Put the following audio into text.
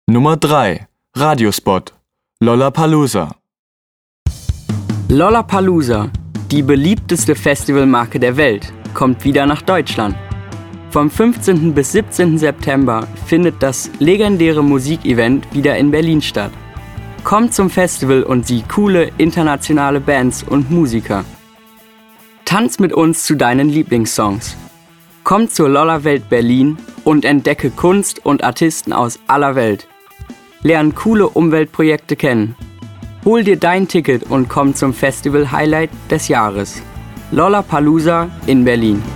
Nummer 3. Radiospot. Lollapalooza. Lollapalooza, die beliebteste Festivalmarke der Welt, kommt wieder nach Deutschland. Vom 15. bis 17. September findet das legendäre Musikevent wieder in Berlin statt. Komm zum Festival und sieh coole internationale Bands und Musiker. Tanz mit uns zu deinen Lieblingssongs. Komm zur Lolla-Welt Berlin und entdecke Kunst und Artisten aus aller Welt. Lern coole Umweltprojekte kennen. Hol dir dein Ticket und komm zum Festival-Highlight des Jahres. Lollapalooza in Berlin.